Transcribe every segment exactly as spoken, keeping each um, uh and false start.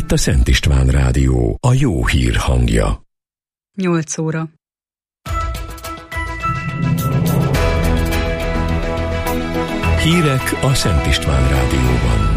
itt a Szent István Rádió, a jó hír hangja. nyolc óra. Hírek a Szent István Rádióban.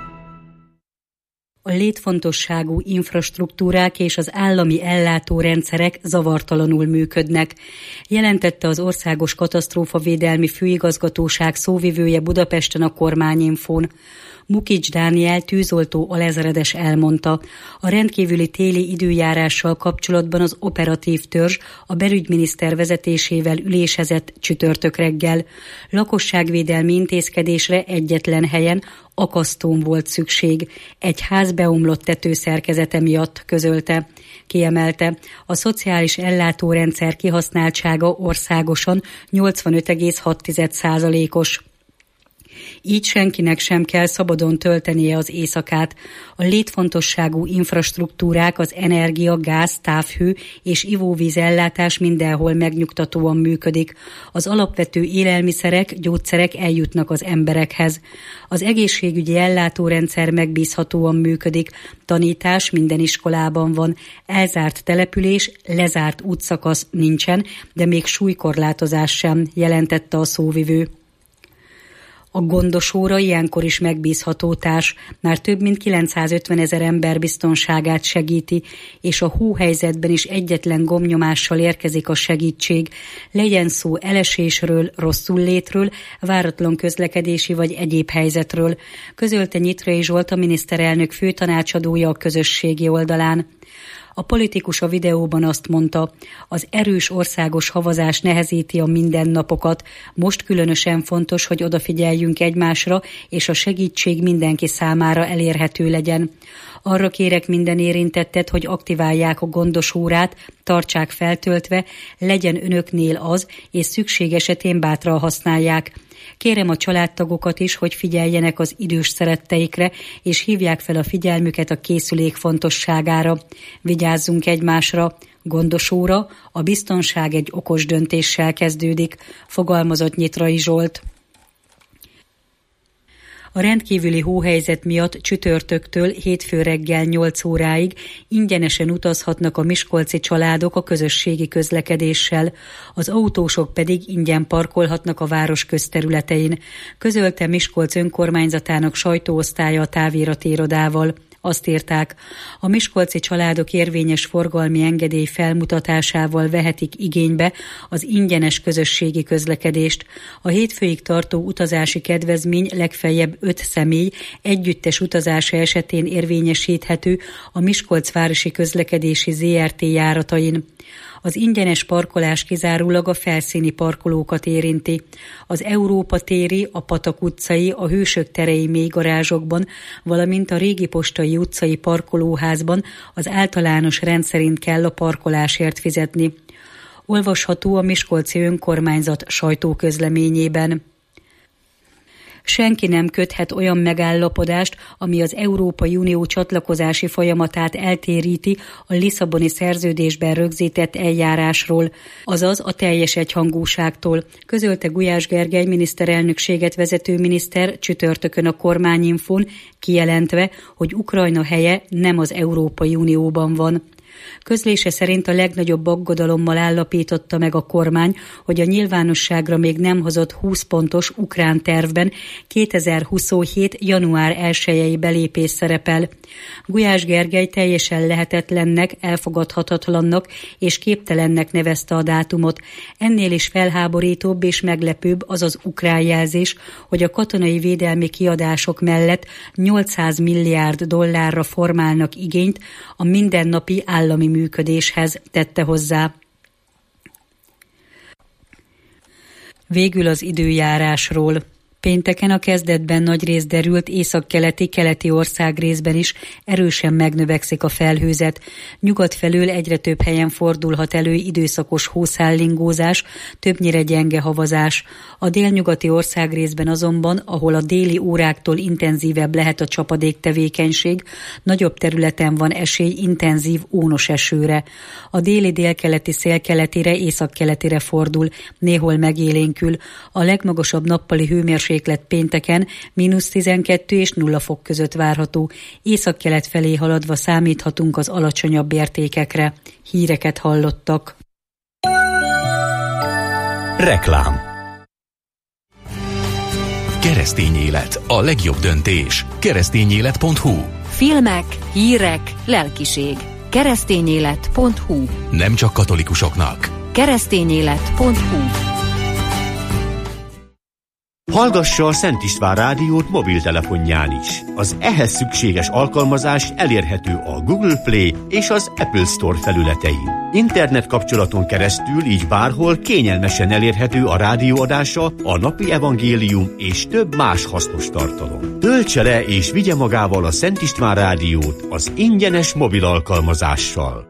A létfontosságú infrastruktúrák és az állami ellátórendszerek zavartalanul működnek, jelentette az Országos Katasztrófavédelmi Főigazgatóság szóvivője Budapesten a Kormányinfón. Mukics Dániel tűzoltó alezredes elmondta, a rendkívüli téli időjárással kapcsolatban az operatív törzs a belügyminiszter vezetésével ülésezett csütörtök reggel. Lakosságvédelmi intézkedésre egyetlen helyen, akasztón volt szükség, egy ház beomlott tetőszerkezete miatt, közölte. Kiemelte, a szociális ellátórendszer kihasználtsága országosan nyolcvanöt egész hat százalékos. Így senkinek sem kell szabadon töltenie az éjszakát. A létfontosságú infrastruktúrák, az energia, gáz, távhő és ivóvíz ellátás mindenhol megnyugtatóan működik. Az alapvető élelmiszerek, gyógyszerek eljutnak az emberekhez. Az egészségügyi ellátórendszer megbízhatóan működik. Tanítás minden iskolában van. Elzárt település, lezárt útszakasz nincsen, de még súlykorlátozás sem, jelentette a szóvivő. A gondosóra ilyenkor is megbízható társ, már több mint kilencszázötven ezer ember biztonságát segíti, és a hóhelyzetben is egyetlen gombnyomással érkezik a segítség. Legyen szó elesésről, rosszullétről, váratlan közlekedési vagy egyéb helyzetről, közölte Nyitrai Zsolt, a miniszterelnök főtanácsadója a közösségi oldalán. A politikus a videóban azt mondta, az erős országos havazás nehezíti a mindennapokat. Most különösen fontos, hogy odafigyeljünk egymásra, és a segítség mindenki számára elérhető legyen. Arra kérek minden érintettet, hogy aktiválják a gondosórát, tartsák feltöltve, legyen önöknél az, és szükség esetén bátran használják. Kérem a családtagokat is, hogy figyeljenek az idős szeretteikre, és hívják fel a figyelmüket a készülék fontosságára. Vigyázzunk egymásra, gondosóra, a biztonság egy okos döntéssel kezdődik, fogalmazott Nyitrai Zsolt. A rendkívüli hóhelyzet miatt csütörtöktől hétfő reggel nyolc óráig ingyenesen utazhatnak a miskolci családok a közösségi közlekedéssel, az autósok pedig ingyen parkolhatnak a város közterületein, közölte Miskolc önkormányzatának sajtóosztálya a távirati irodával. Azt írták, a miskolci családok érvényes forgalmi engedély felmutatásával vehetik igénybe az ingyenes közösségi közlekedést. A hétfőig tartó utazási kedvezmény legfeljebb öt személy együttes utazása esetén érvényesíthető a Miskolc városi közlekedési zé er té járatain. Az ingyenes parkolás kizárólag a felszíni parkolókat érinti. Az Európa téri, a Patak utcai, a Hősök terei mélygarázsokban, valamint a Régi Postai utcai parkolóházban az általános rend szerint kell a parkolásért fizetni. Olvasható a miskolci önkormányzat sajtóközleményében. Senki nem köthet olyan megállapodást, ami az Európai Unió csatlakozási folyamatát eltéríti a Lisszaboni szerződésben rögzített eljárásról, azaz a teljes egyhangúságtól, közölte Gulyás Gergely miniszterelnökséget vezető miniszter csütörtökön a Kormányinfón, kijelentve, hogy Ukrajna helye nem az Európai Unióban van. Közlése szerint a legnagyobb aggodalommal állapította meg a kormány, hogy a nyilvánosságra még nem hozott húsz pontos ukrán tervben kétezer-huszonhét. január elsejei belépés szerepel. Gulyás Gergely teljesen lehetetlennek, elfogadhatatlannak és képtelennek nevezte a dátumot. Ennél is felháborítóbb és meglepőbb az az ukrán jelzés, hogy a katonai védelmi kiadások mellett nyolcszáz milliárd dollárra formálnak igényt a mindennapi állami működéshez, tette hozzá. Végül az időjárásról. Pénteken a kezdetben nagyrészt derült északkeleti, keleti országrészben is erősen megnövekszik a felhőzet. Nyugat felől egyre több helyen fordulhat elő időszakos hószállingózás, többnyire gyenge havazás. A délnyugati országrészben azonban, ahol a déli óráktól intenzívebb lehet a csapadéktevékenység, nagyobb területen van esély intenzív ónos esőre. A déli délkeleti szél keletire, északkeletire fordul, néhol megélénkül. A legmagasabb nappali hőmérséklet hőmérséklet pénteken mínusz tizenkettő és nulla fok között várható. Északkelet felé haladva számíthatunk az alacsonyabb értékekre. Híreket hallottak. Reklám. Keresztény élet, a legjobb döntés. keresztényélet pont hu. Filmek, hírek, lelkiség. keresztényélet pont hu. Nem csak katolikusoknak. keresztényélet pont hu. Hallgassa a Szent István Rádiót mobiltelefonján is. Az ehhez szükséges alkalmazás elérhető a Google Play és az Apple Store felületein. Internet kapcsolaton keresztül így bárhol kényelmesen elérhető a rádióadása, a napi evangélium és több más hasznos tartalom. Töltse le és vigye magával a Szent István Rádiót az ingyenes mobil alkalmazással.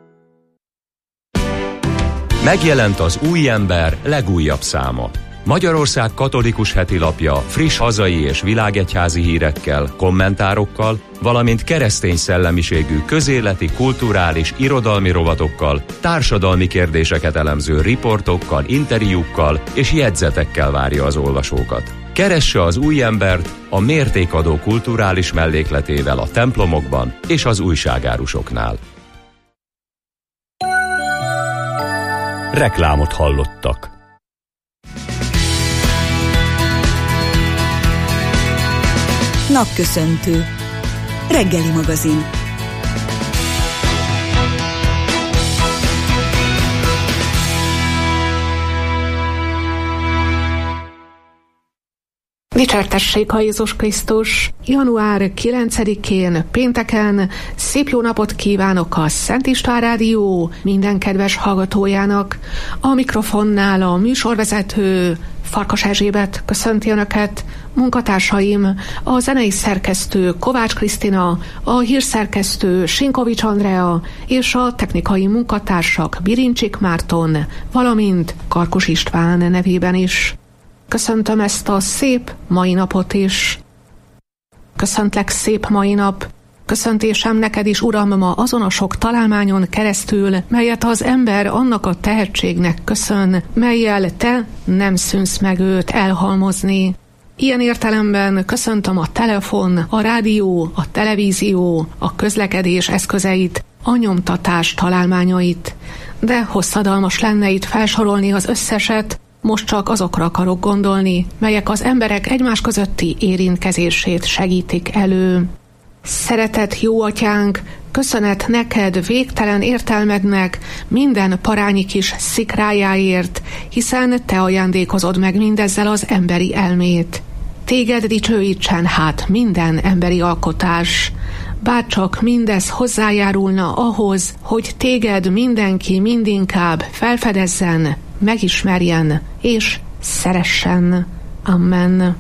Megjelent az Új Ember legújabb száma. Magyarország katolikus heti lapja friss hazai és világegyházi hírekkel, kommentárokkal, valamint keresztény szellemiségű közéleti, kulturális, irodalmi rovatokkal, társadalmi kérdéseket elemző riportokkal, interjúkkal és jegyzetekkel várja az olvasókat. Keresse az Új Embert a mértékadó kulturális mellékletével a templomokban és az újságárusoknál. Reklámot hallottak. Napköszöntő. Reggeli magazin. Dicsértessék a Jézus Krisztus! január kilencedikén, pénteken szép jó napot kívánok a Szent István Rádió minden kedves hallgatójának. A mikrofonnál a műsorvezető Farkas Erzsébet köszönti Önöket, munkatársaim, a zenei szerkesztő Kovács Krisztina, a hírszerkesztő Sinkovics Andrea és a technikai munkatársak Birincsik Márton, valamint Karkus István nevében is. Köszöntöm ezt a szép mai napot is. Köszöntlek, szép mai nap. Köszöntésem neked is, Uram, ma azon a sok találmányon keresztül, melyet az ember annak a tehetségnek köszön, mellyel te nem szűnsz meg őt elhalmozni. Ilyen értelemben köszöntöm a telefon, a rádió, a televízió, a közlekedés eszközeit, a nyomtatás találmányait. De hosszadalmas lenne itt felsorolni az összeset, most csak azokra akarok gondolni, melyek az emberek egymás közötti érintkezését segítik elő. Szeretett jó atyánk, köszönet neked végtelen értelmednek minden parányi kis szikrájáért, hiszen te ajándékozod meg mindezzel az emberi elmét. Téged dicsőítsen hát minden emberi alkotás. Bárcsak mindez hozzájárulna ahhoz, hogy téged mindenki mindinkább felfedezzen, megismerjen és szeressen. Amen.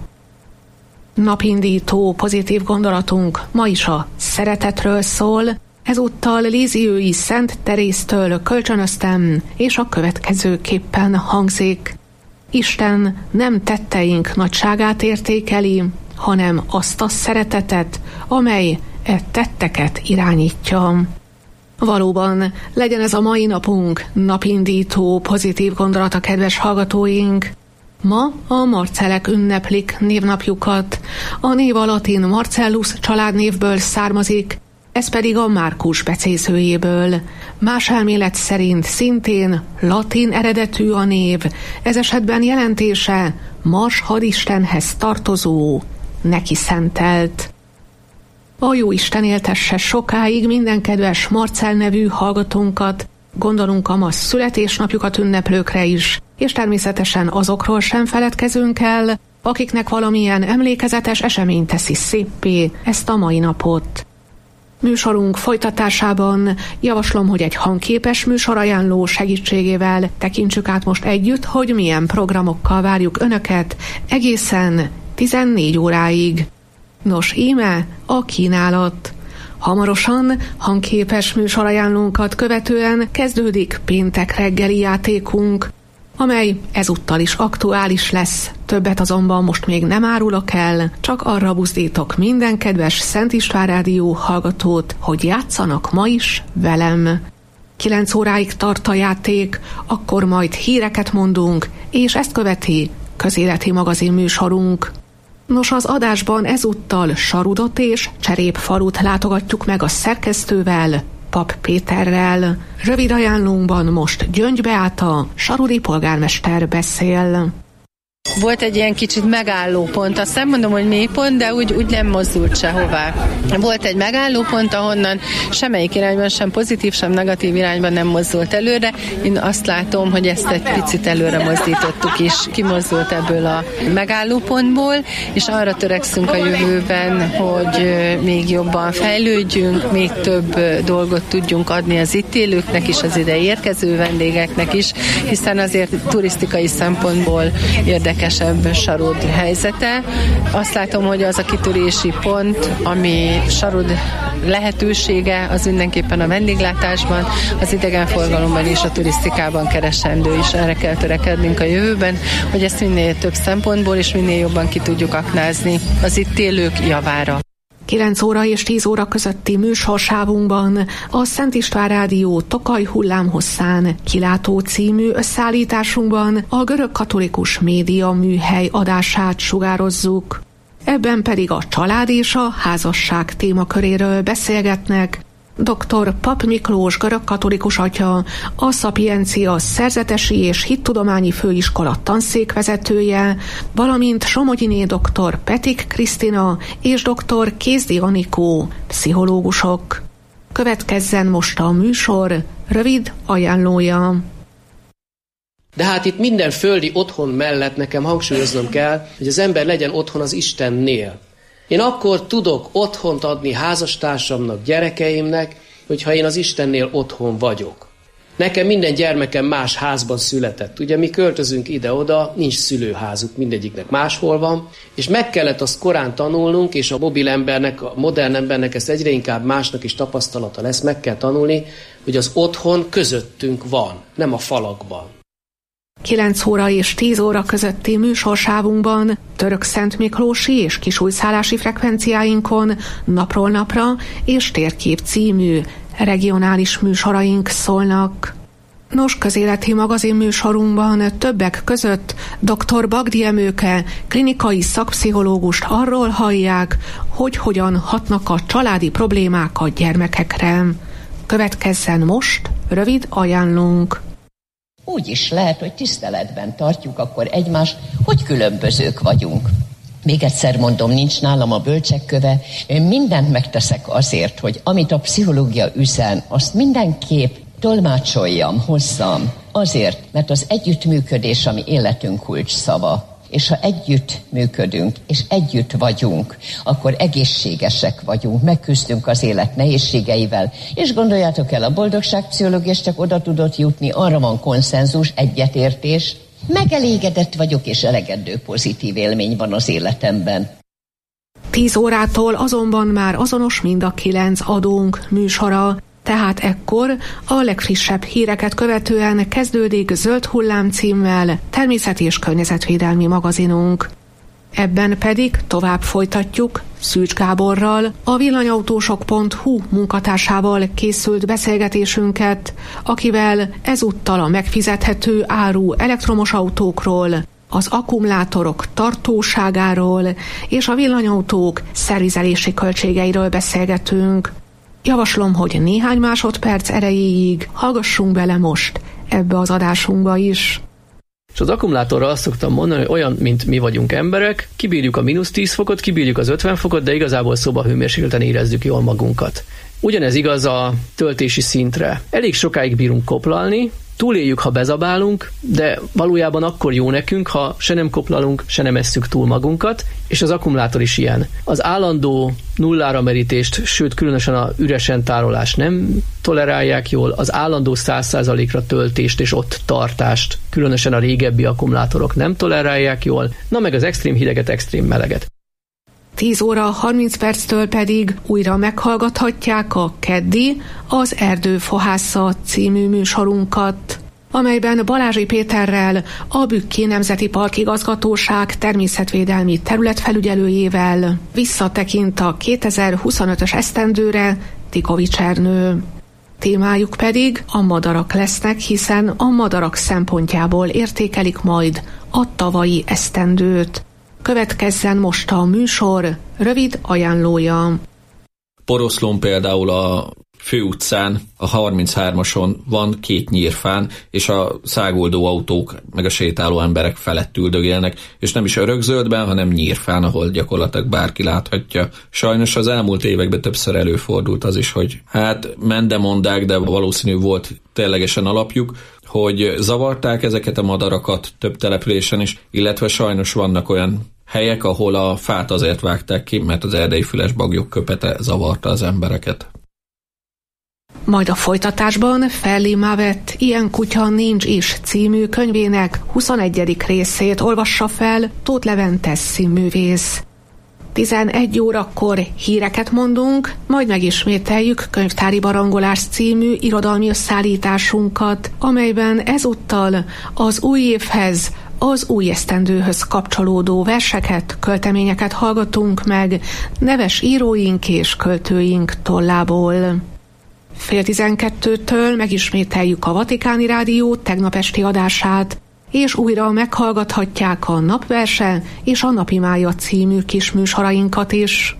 Napindító pozitív gondolatunk ma is a szeretetről szól, ezúttal Líziői Szent Teréztől kölcsönöztem, és a következőképpen hangzik. Isten nem tetteink nagyságát értékeli, hanem azt a szeretetet, amely e tetteket irányítja. Valóban, legyen ez a mai napunk napindító pozitív gondolata, kedves hallgatóink. Ma a Marcellek ünneplik névnapjukat. A név a latin Marcellus családnévből származik, ez pedig a Márkus becézőjéből. Más elmélet szerint szintén latin eredetű a név, ez esetben jelentése Mars hadistenhez tartozó, neki szentelt. A Jóisten éltesse sokáig minden kedves Marcell nevű hallgatónkat, gondolunk a ma születésnapjukat ünneplőkre is, és természetesen azokról sem feledkezünk el, akiknek valamilyen emlékezetes esemény teszi széppé ezt a mai napot. Műsorunk folytatásában javaslom, hogy egy hangképes műsorajánló segítségével tekintsük át most együtt, hogy milyen programokkal várjuk Önöket egészen tizennégy óráig. Nos, íme a kínálat. Hamarosan hangképes műsorajánlónkat követően kezdődik péntek reggeli játékunk, amely ezúttal is aktuális lesz, többet azonban most még nem árulok el, csak arra buzdítok minden kedves Szent István Rádió hallgatót, hogy játszanak ma is velem. Kilenc óráig tart a játék, akkor majd híreket mondunk, és ezt követi közéleti magazin műsorunk. Nos, az adásban ezúttal Sarudot és Cserépfalut látogatjuk meg a szerkesztővel, Pap Péterrel. Rövid ajánlónkban most Gyöngy Beáta, sarudi polgármester beszél. Volt egy ilyen kicsit megállópont, azt nem mondom, hogy mélypont, de úgy, úgy nem mozdult sehová. Volt egy megállópont, ahonnan semmelyik irányban, sem pozitív, sem negatív irányban nem mozdult előre. Én azt látom, hogy ezt egy picit előre mozdítottuk is, kimozdult ebből a megállópontból, és arra törekszünk a jövőben, hogy még jobban fejlődjünk, még több dolgot tudjunk adni az itt élőknek is, az ide érkező vendégeknek is, hiszen azért turisztikai szempontból érdekes érdekesebb Sarud helyzete. Azt látom, hogy az a kitörési pont, ami Sarud lehetősége, az mindenképpen a vendéglátásban, az idegenforgalomban és a turisztikában keresendő is. Erre kell törekednünk a jövőben, hogy ezt minél több szempontból és minél jobban ki tudjuk aknázni az itt élők javára. kilenc óra és tíz óra közötti műsorsávunkban a Szent István Rádió Tokaj hullámhosszán kilátó című összeállításunkban a görögkatolikus média műhely adását sugározzuk. Ebben pedig a család és a házasság témaköréről beszélgetnek dr. Pap Miklós görögkatolikus atya, a Szapiencia Szerzetesi és Hittudományi Főiskola tanszékvezetője, valamint Somogyiné dr. Petik Krisztina és dr. Kézdi Anikó, pszichológusok. Következzen most a műsor rövid ajánlója. De hát itt minden földi otthon mellett nekem hangsúlyoznom kell, hogy az ember legyen otthon az Istennél. Én akkor tudok otthont adni házastársamnak, gyerekeimnek, hogyha én az Istennél otthon vagyok. Nekem minden gyermekem más házban született. Ugye mi költözünk ide-oda, nincs szülőházuk, mindegyiknek máshol van, és meg kellett azt korán tanulnunk, és a mobil embernek, a modern embernek ezt egyre inkább másnak is tapasztalata lesz, meg kell tanulni, hogy az otthon közöttünk van, nem a falakban. kilenc óra és tíz óra közötti műsorsávunkban Török Szent Miklósi és kisújszállási frekvenciáinkon napról napra és Térkép című regionális műsoraink szólnak. Nos, közéleti magazin műsorunkban többek között dr. Bagdi Emőke, klinikai szakpszichológust arról hallják, hogy hogyan hatnak a családi problémák a gyermekekre. Következzen most rövid ajánlónk. Úgy is lehet, hogy tiszteletben tartjuk akkor egymást, hogy különbözők vagyunk. Még egyszer mondom, nincs nálam a bölcsekköve, én mindent megteszek azért, hogy amit a pszichológia üzen, azt mindenképp tolmácsoljam, hozzam. Azért, mert az együttműködés, ami életünk kulcs szava. És ha együtt működünk, és együtt vagyunk, akkor egészségesek vagyunk, megküzdünk az élet nehézségeivel, és gondoljátok el, a boldogságpszichológia csak oda tudott jutni, arra van konszenzus, egyetértés, megelégedett vagyok, és elegendő pozitív élmény van az életemben. Tíz órától azonban már azonos mind a kilenc adónk műsora, tehát ekkor a legfrissebb híreket követően kezdődik Zöld hullám címmel természeti és környezetvédelmi magazinunk. Ebben pedig tovább folytatjuk Szűcs Gáborral, a villanyautósok pont hu munkatársával készült beszélgetésünket, akivel ezúttal a megfizethető áru elektromos autókról, az akkumulátorok tartóságáról és a villanyautók szervizelési költségeiről beszélgetünk. Javaslom, hogy néhány másodperc erejéig hallgassunk bele most ebbe az adásunkba is. És az akkumulátorra azt szoktam mondani, hogy olyan, mint mi vagyunk emberek, kibírjuk a mínusz tíz fokot, kibírjuk az ötven fokot, de igazából szobahőmérsékleten érezzük jól magunkat. Ugyanez igaz a töltési szintre. Elég sokáig bírunk koplalni, túléljük, ha bezabálunk, de valójában akkor jó nekünk, ha se nem koplalunk, se nem esszük túl magunkat, és az akkumulátor is ilyen. Az állandó nullára merítést, sőt különösen a üresen tárolást nem tolerálják jól, az állandó száz százalékra töltést és ott tartást, különösen a régebbi akkumulátorok nem tolerálják jól, na meg az extrém hideget, extrém meleget. tíz óra harminc perctől pedig újra meghallgathatják a keddi, az Erdőfohászat című műsorunkat, amelyben Balázsi Péterrel, a Bükki Nemzeti Park Igazgatóság természetvédelmi területfelügyelőjével visszatekint a kétezer-huszonötös esztendőre Tikovics Ernő. Témájuk pedig a madarak lesznek, hiszen a madarak szempontjából értékelik majd a tavalyi esztendőt. következzen most a műsor rövid ajánlója. Poroszlón például a főutcán, a harminchármason van két nyírfán, és a száguldó autók meg a sétáló emberek felett üldögélnek, és nem is örökzöldben, hanem nyírfán, ahol gyakorlatilag bárki láthatja. Sajnos az elmúlt években többször előfordult az is, hogy hát mendemondák, de valószínű volt ténylegesen alapjuk, hogy zavarták ezeket a madarakat több településen is, illetve sajnos vannak olyan helyek, ahol a fát azért vágták ki, mert az erdei füles bagyok köpete zavarta az embereket. Majd a folytatásban Felli Mavet Ilyen kutya nincs is című könyvének huszonegyedik részét olvassa fel Tóth Levente színművész. tizenegy órakor híreket mondunk, majd megismételjük Könyvtári barangolás című irodalmi összeállításunkat, amelyben ezúttal az új évhez, az új esztendőhöz kapcsolódó verseket, költeményeket hallgatunk meg neves íróink és költőink tollából. Fél tizenkettőtől megismételjük a Vatikáni Rádió tegnap esti adását, és újra meghallgathatják a Napverse és a Napimája című kis műsorainkat is.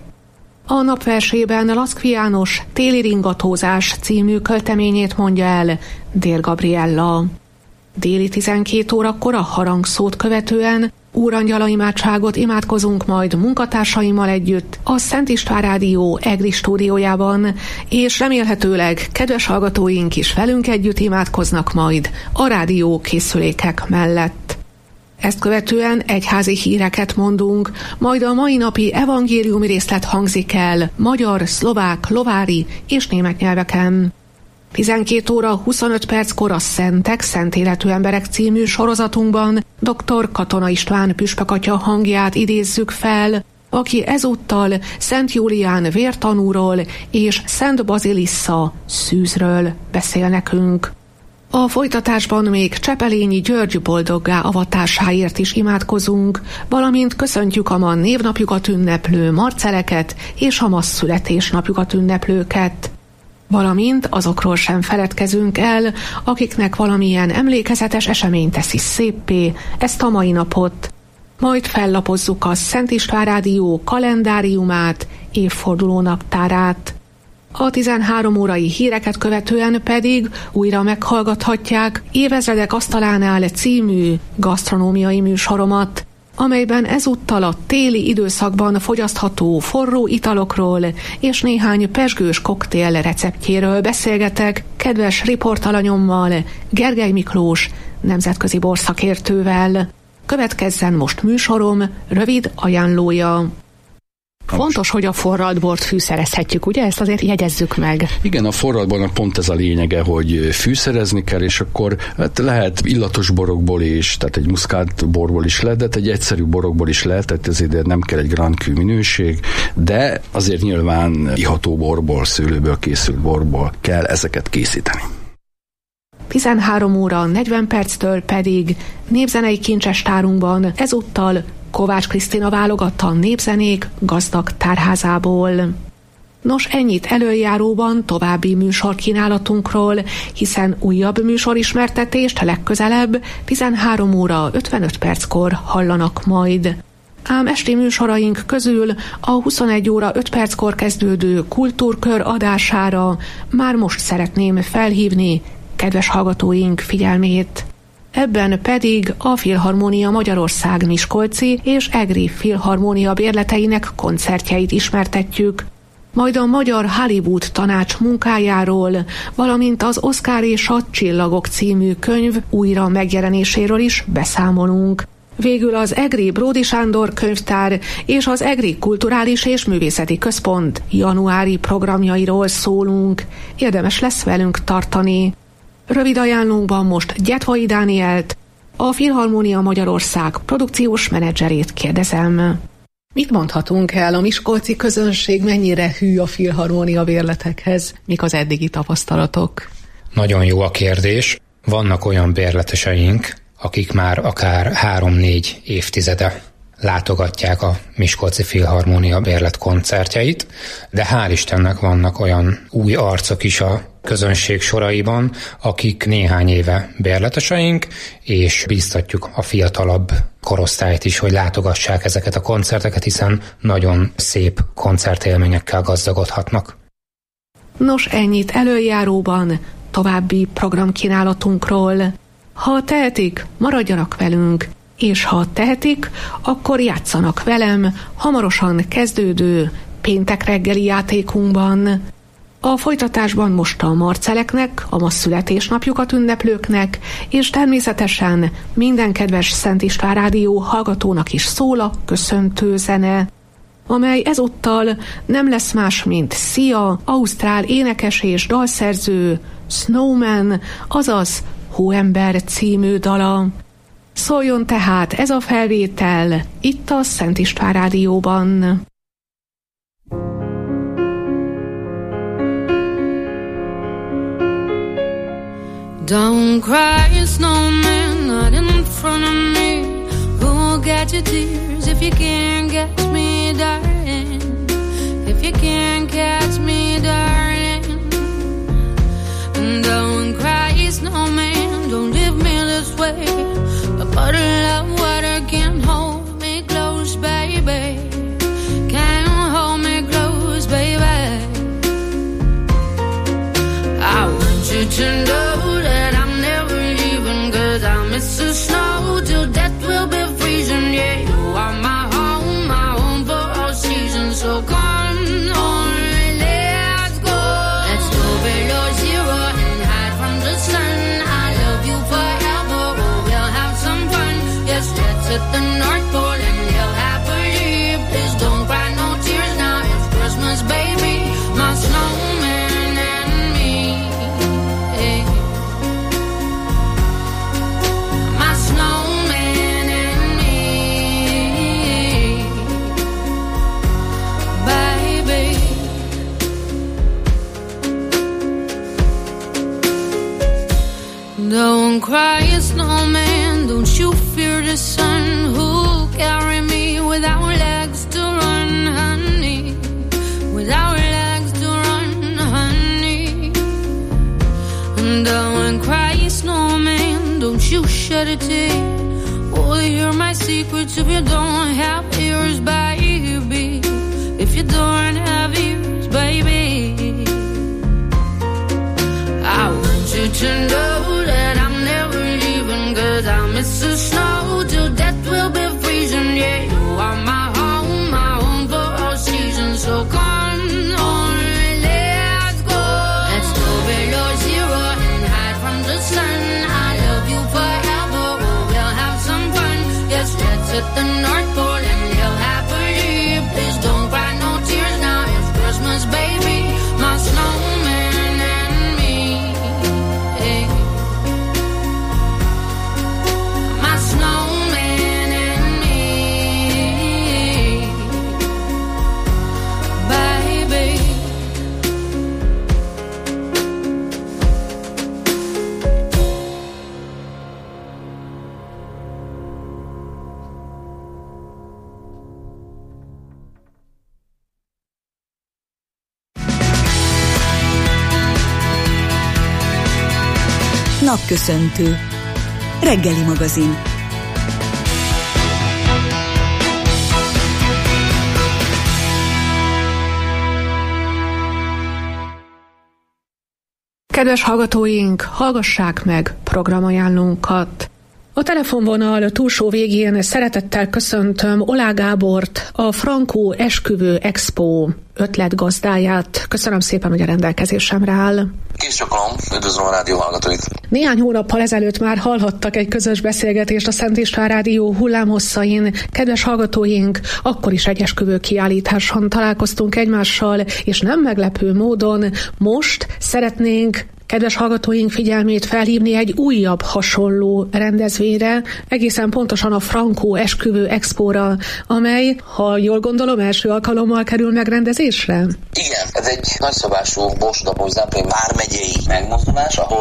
A Napversében Laszkvi János Téli ringatózás című költeményét mondja el Dér Gabriella. Déli tizenkét órakor a harangszót követően Úrangyala imádságot imádkozunk majd munkatársaimmal együtt a Szent István Rádió Egri stúdiójában, és remélhetőleg kedves hallgatóink is velünk együtt imádkoznak majd a rádió készülékek mellett. Ezt követően egyházi híreket mondunk, majd a mai napi evangéliumi részlet hangzik el magyar, szlovák, lovári és német nyelveken. tizenkét óra huszonöt perckor a Szentek, Szent Életű Emberek című sorozatunkban dr. Katona István püspökatya hangját idézzük fel, aki ezúttal Szent Júlián vértanúról és Szent Bazilissa szűzről beszél nekünk. A folytatásban még Csepelényi György boldoggá avatásáért is imádkozunk, valamint köszöntjük a ma névnapjukat ünneplő marceleket és a ma születésnapjukat ünneplőket. Valamint azokról sem feledkezünk el, akiknek valamilyen emlékezetes esemény teszi széppé ezt a mai napot. Majd fellapozzuk a Szent István Rádió kalendáriumát, évforduló naptárát. A tizenhárom órai híreket követően pedig újra meghallgathatják Évezredek asztalánál című gasztronómiai műsoromat, amelyben ezúttal a téli időszakban fogyasztható forró italokról és néhány pezsgős koktél receptjéről beszélgetek kedves riportalanyommal, Gergely Miklós nemzetközi borszakértővel. Következzen most műsorom rövid ajánlója. Fontos, hogy a forralt bort fűszerezhetjük, ugye? Ezt azért jegyezzük meg. Igen, a forraltban pont ez a lényege, hogy fűszerezni kell, és akkor hát lehet illatos borokból is, tehát egy muszkát borból is lehet, de egy egyszerű borokból is lehet, tehát ezért nem kell egy Grand Cru minőség, de azért nyilván iható borból, szőlőből készült borból kell ezeket készíteni. tizenhárom óra negyven perctől pedig népzenei kincsestárunkban ezúttal Kovács Krisztina válogatta a népzenék gazdag tárházából. Nos, ennyit előjáróban további műsorkínálatunkról, hiszen újabb műsorismertetést legközelebb tizenhárom óra ötvenöt perckor hallanak majd. Ám esti műsoraink közül a huszonegy óra öt perckor kezdődő kultúrkör adására már most szeretném felhívni kedves hallgatóink figyelmét. Ebben pedig a Filharmónia Magyarország Miskolci és Egri Filharmónia bérleteinek koncertjeit ismertetjük. Majd a Magyar Hollywood Tanács munkájáról, valamint az Oszkár és a Csillagok című könyv újra megjelenéséről is beszámolunk. Végül az Egri Bródi Sándor könyvtár és az Egri Kulturális és Művészeti Központ januári programjairól szólunk. Érdemes lesz velünk tartani. Rövid ajánlónkban most Gyetvai Dánielt, a Filharmónia Magyarország produkciós menedzserét kérdezem. Mit mondhatunk el, a miskolci közönség mennyire hű a Filharmónia bérletekhez? Mik az eddigi tapasztalatok? Nagyon jó a kérdés. Vannak olyan bérleteseink, akik már akár három-négy évtizede látogatják a Miskolci Filharmónia bérlet koncertjeit, de hál' Istennek vannak olyan új arcok is a közönség soraiban, akik néhány éve bérleteseink, és bíztatjuk a fiatalabb korosztályt is, hogy látogassák ezeket a koncerteket, hiszen nagyon szép koncertélményekkel gazdagodhatnak. Nos, ennyit előjáróban, további programkínálatunkról. Ha tehetik, maradjanak velünk, és ha tehetik, akkor játszanak velem hamarosan kezdődő péntek reggeli játékunkban. A folytatásban most a marceleknek, a ma születésnapjukat ünneplőknek, és természetesen minden kedves Szent István Rádió hallgatónak is szól a köszöntő zene, amely ezúttal nem lesz más, mint Sia, ausztrál énekes és dalszerző, Snowman, azaz Hóember című dala. Szóljon tehát ez a felvétel itt a Szent István Rádióban. Don't cry, snowman, not in front of me. Who'll get your tears if you can't catch me, darling? If you can't catch me, darling. Don't cry, snowman, don't leave me this way. A bottle of water can't hold me close, baby. Can't hold me close, baby. I want you to know that I'm never leaving, 'cause I miss the snow till death will be freezing. Yeah, you are my home, my home for all seasons. So come on, let's go. Let's go below zero and hide from the sun. I love you forever, oh, we'll have some fun. Yes, let's hit the North Pole and live happily. Please don't cry no tears now, it's Christmas, baby. My snowman and me, hey. My snowman and me, baby. Don't cry, snowman, don't you fear the sun. Who'll carry me without legs to run, honey? Without legs to run, honey. Don't cry, snowman, don't you shed a tear. Oh, hear my secrets if you don't have ears, baby. If you don't have ears, baby. I want you to know that I'm never leaving, 'cause I miss the snow till death will be freezing. Yeah, you are my home, my home for all seasons. So come on, let's go. Let's go below zero and hide from the sun. I love you forever, oh, we'll have some fun. Yes, let's hit the North Pole and live happily. Please don't cry no tears now, it's Christmas, baby. My snowman and me, hey. My snowman and me, baby. Napköszöntő. Reggeli magazin. Kedves hallgatóink, hallgassák meg programajánlónkat. A telefonvonal túlsó végén szeretettel köszöntöm Olá Gábort, a Frankó Esküvő Expo ötletgazdáját. Köszönöm szépen, hogy a rendelkezésemre áll. Kész csokolom, üdvözlöm a rádió hallgatóit. Néhány hónappal ezelőtt már hallhattak egy közös beszélgetést a Szent István Rádió hullámhosszain. Kedves hallgatóink, akkor is egy esküvő kiállításon találkoztunk egymással, és nem meglepő módon most szeretnénk kedves hallgatóink figyelmét felhívni egy újabb hasonló rendezvényre, egészen pontosan a Frankó Esküvő Expóra, amely, ha jól gondolom, első alkalommal kerül megrendezésre. Igen, ez egy nagyszabású Borsod-Abaúj-Zápolyi vármegyei megmozdulás, ahol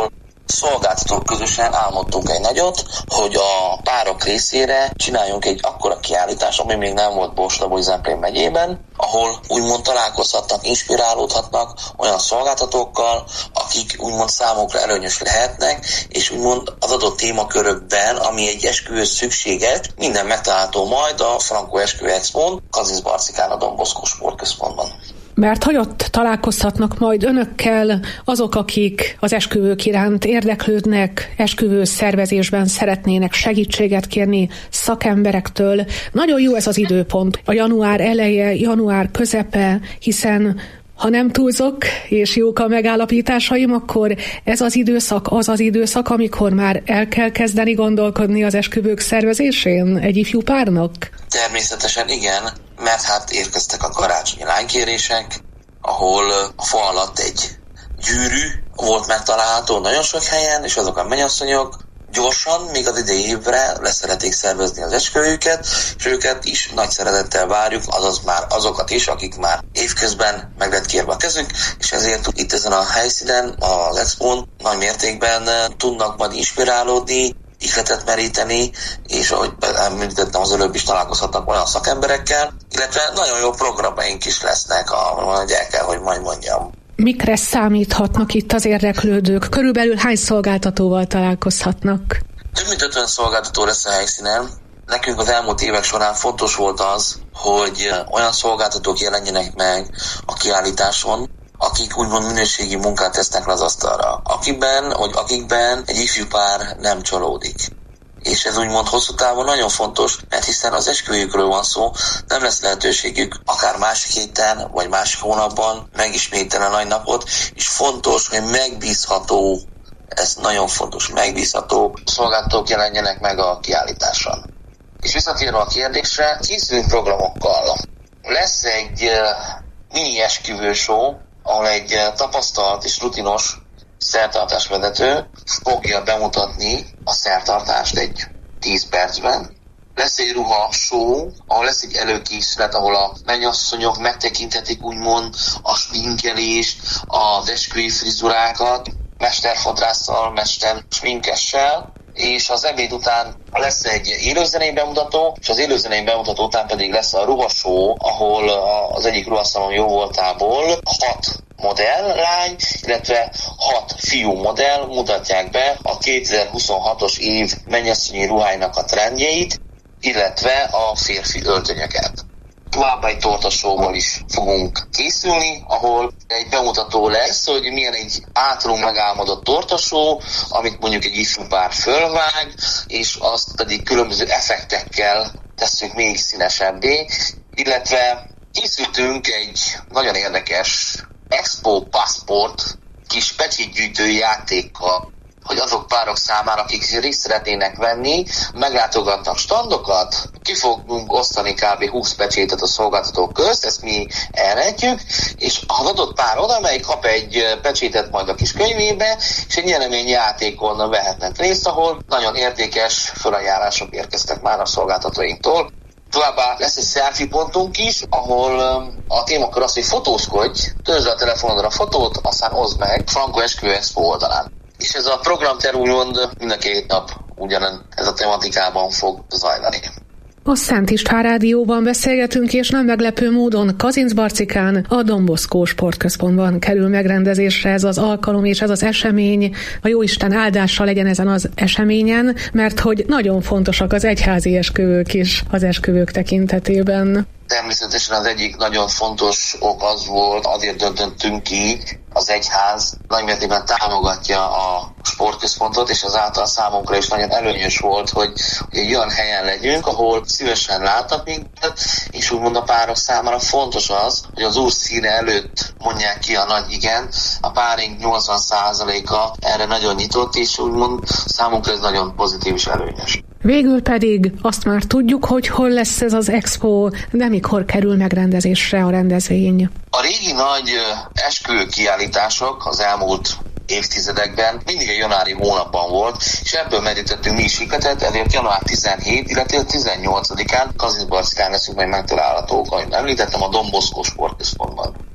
szolgáltatók közösen álmodtunk egy nagyot, hogy a párok részére csináljunk egy akkora kiállítást, ami még nem volt Borsod-Bolyai-Zemplén megyében, ahol úgymond találkozhatnak, inspirálódhatnak olyan szolgáltatókkal, akik úgymond számukra előnyös lehetnek, és úgymond az adott témakörökben, ami egy esküvőhöz szükséges, minden megtalálható majd a Frankó Esküvő Expón, Kazincbarcikán, a Don Bosco Sportközpontban. Mert hogy ott találkozhatnak majd önökkel azok, akik az esküvők iránt érdeklődnek, esküvő szervezésben szeretnének segítséget kérni szakemberektől. Nagyon jó ez az időpont, a január eleje, január közepe, hiszen ha nem túlzok, és jók a megállapításaim, akkor ez az időszak az az időszak, amikor már el kell kezdeni gondolkodni az esküvők szervezésén egy ifjú párnak? Természetesen igen, mert hát érkeztek a karácsonyi lánykérések, ahol a fa alatt egy gyűrű volt megtalálható nagyon sok helyen, és azok a mennyasszonyok gyorsan, még az idei évre leszeretik szervezni az esküvőjüket, és őket is nagy szeretettel várjuk, azaz már azokat is, akik már évközben meg lett kérve a kezük, és ezért itt ezen a helyszínen, az expón nagy mértékben tudnak majd inspirálódni, ihletet meríteni, és ahogy említettem, az előbb is találkozhatnak olyan szakemberekkel, illetve nagyon jó programjaink is lesznek, ahogy el kell, hogy majd mondjam. Mikre számíthatnak itt az érdeklődők? Körülbelül hány szolgáltatóval találkozhatnak? Több mint ötven szolgáltató lesz a helyszínen. Nekünk az elmúlt évek során fontos volt az, hogy olyan szolgáltatók jelenjenek meg a kiállításon, akik úgymond minőségi munkát tesznek le az asztalra, akikben, hogy akikben egy ifjú pár nem csalódik. És ez úgymond hosszú távon nagyon fontos, mert hiszen az esküvőjükről van szó, nem lesz lehetőségük akár másik héten, vagy másik hónapban megismételni a nagy napot, és fontos, hogy megbízható, ez nagyon fontos, megbízható szolgáltatók jelenjenek meg a kiállításon. És visszatérve a kérdésre, készülünk programokkal. Lesz egy uh, mini esküvőshow, ahol egy uh, tapasztalt és rutinos szertartásvezető fogja bemutatni a szertartást egy tíz percben. Lesz egy ruha show, ahol lesz egy előkészület, ahol a mennyasszonyok megtekinthetik úgymond a sminkelést, az esküvői frizurákat, mesterfodrásszal, mester sminkessel, és az ebéd után lesz egy élőzenei bemutató, és az élőzenei bemutató után pedig lesz a ruhashow, ahol az egyik ruhaszalon jó voltából hat modelllány, illetve hat fiú modell mutatják be a kétezer-huszonhatos év mennyasszonyi ruháinak a trendjeit, illetve a férfi öltönyöket. Továbbá egy tortasóval is fogunk készülni, ahol egy bemutató lesz, hogy milyen egy általunk megálmodott tortasó, amit mondjuk egy ifjú pár fölvág, és azt pedig különböző effektekkel tesszük még színesebbé, illetve készültünk egy nagyon érdekes Expo Passport kis pecsétgyűjtő játékkal, hogy azok párok számára, akik részt szeretnének venni, meglátogatnak standokat, ki fogunk osztani kb. húsz pecsétet a szolgáltatók közt, ezt mi elrejtjük, és az adott pár oda, melyik kap egy pecsétet majd a kis könyvébe, és egy nyereményjátékon vehetnek részt, ahol nagyon értékes felajánlások érkeztek már a szolgáltatóinktól. Továbbá lesz egy selfie pontunk is, ahol a témakör az, hogy fotózkodj, töltsd a telefonodra a fotót, aztán oszd meg Frankó Esküvő Expo oldalán. És ez a programterv úgymond mind a két nap ugyan ez a tematikában fog zajlani. A Szent István Rádióban beszélgetünk, és nem meglepő módon Kazincbarcikán, a Don Bosco Sportközpontban kerül megrendezésre ez az alkalom és ez az esemény. A Jóisten áldása legyen ezen az eseményen, mert hogy nagyon fontosak az egyházi esküvők is az esküvők tekintetében. Természetesen az egyik nagyon fontos ok az volt, azért döntöttünk így, az egyház nagymértékben támogatja a sportközpontot, és azáltal számunkra is nagyon előnyös volt, hogy, hogy egy olyan helyen legyünk, ahol szívesen látnak minket, és úgymond a párok számára fontos az, hogy az Úr színe előtt mondják ki a nagy igen. A párink nyolcvan százaléka erre nagyon nyitott, és úgymond számunkra ez nagyon pozitív és előnyös. Végül pedig azt már tudjuk, hogy hol lesz ez az expo, de mikor kerül megrendezésre a rendezvény. A régi nagy esküvő kiállítások az elmúlt évtizedekben mindig a januári hónapban volt, és ebből merítettünk mi is ikletet, ezért január tizenhetedikén, illetve tizennyolcadikán Kazincbarcikán leszünk majd megtalálhatók, ahogy említettem, a Don Bosco Sportközpontban.